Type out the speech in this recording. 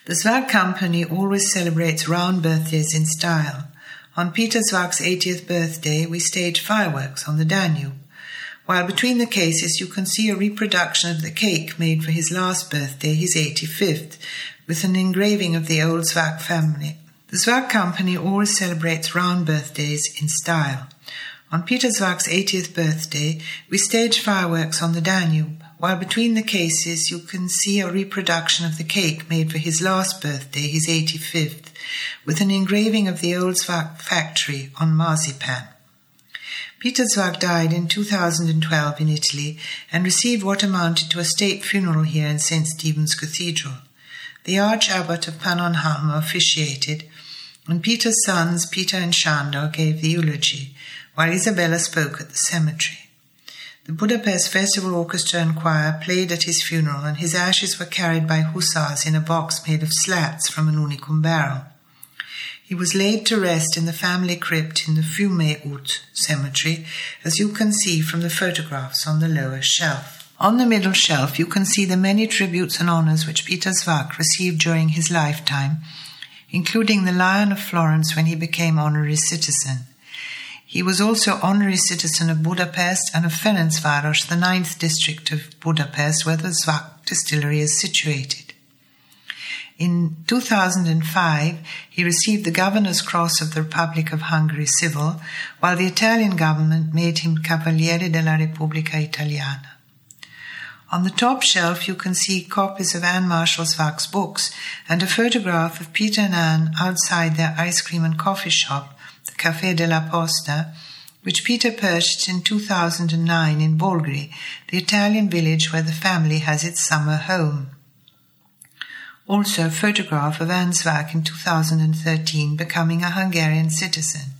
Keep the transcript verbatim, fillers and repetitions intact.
The Zweig Company always celebrates round birthdays in style. On Peter Zweig's eightieth birthday, we staged fireworks on the Danube, while between the cases you can see a reproduction of the cake made for his last birthday, his eighty-fifth, with an engraving of the old Zweig family. The Zweig Company always celebrates round birthdays in style. On Peter Zweig's eightieth birthday, we staged fireworks on the Danube, while between the cases you can see a reproduction of the cake made for his last birthday, his eighty-fifth, with an engraving of the old Zweig factory on marzipan. Peter Zweig died in two thousand twelve in Italy and received what amounted to a state funeral here in Saint Stephen's Cathedral. The Arch-Abbot of Pannonhalma officiated, and Peter's sons, Peter and Sándor, gave the eulogy, while Isabella spoke at the cemetery. The Budapest Festival Orchestra and Choir played at his funeral, and his ashes were carried by hussars in a box made of slats from an unicum barrel. He was laid to rest in the family crypt in the Fiume-Ut cemetery, as you can see from the photographs on the lower shelf. On the middle shelf you can see the many tributes and honours which Peter Zweig received during his lifetime, including the Lion of Florence when he became honorary citizen. He was also honorary citizen of Budapest and of Ferencváros, the ninth district of Budapest, where the Zweig distillery is situated. In two thousand five, he received the Governor's Cross of the Republic of Hungary Civil, while the Italian government made him Cavaliere della Repubblica Italiana. On the top shelf you can see copies of Anne Marshall Zweig's books and a photograph of Peter and Anne outside their ice cream and coffee shop, the Café della Posta, which Peter purchased in two thousand nine in Bolgri, the Italian village where the family has its summer home. Also a photograph of Anne Zweig in two thousand thirteen becoming a Hungarian citizen.